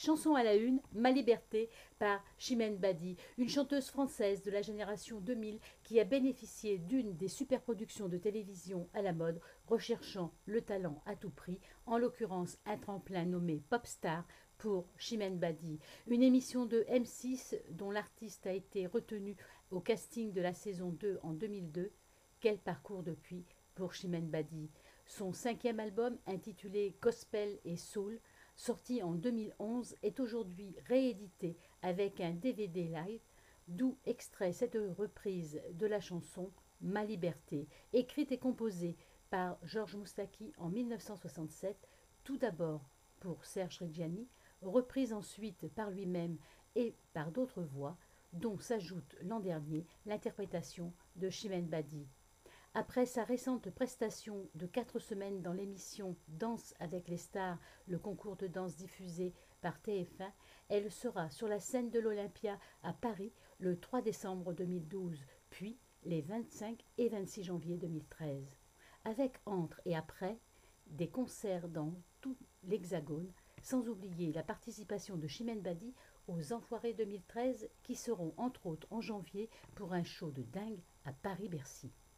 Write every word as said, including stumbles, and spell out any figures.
Chanson à la une, Ma Liberté par Chimène Badi, une chanteuse française de la génération deux mille qui a bénéficié d'une des superproductions de télévision à la mode, recherchant le talent à tout prix, en l'occurrence un tremplin nommé Popstar pour Chimène Badi, une émission de M six dont l'artiste a été retenu au casting de la saison deux en deux mille deux. Quel parcours depuis pour Chimène Badi. Son cinquième album, intitulé Gospel et Soul, sorti en deux mille onze, est aujourd'hui réédité avec un D V D live, d'où extrait cette reprise de la chanson Ma Liberté, écrite et composée par Georges Moustaki en mille neuf cent soixante-sept, tout d'abord pour Serge Reggiani, reprise ensuite par lui-même et par d'autres voix, dont s'ajoute l'an dernier l'interprétation de Chimène Badi. Après sa récente prestation de quatre semaines dans l'émission Danse avec les stars, le concours de danse diffusé par T F un, elle sera sur la scène de l'Olympia à Paris le trois décembre deux mille douze, puis les vingt-cinq et vingt-six janvier deux mille treize. Avec entre et après des concerts dans tout l'Hexagone, sans oublier la participation de Chimène Badi aux Enfoirés deux mille treize qui seront entre autres en janvier pour un show de dingue à Paris-Bercy.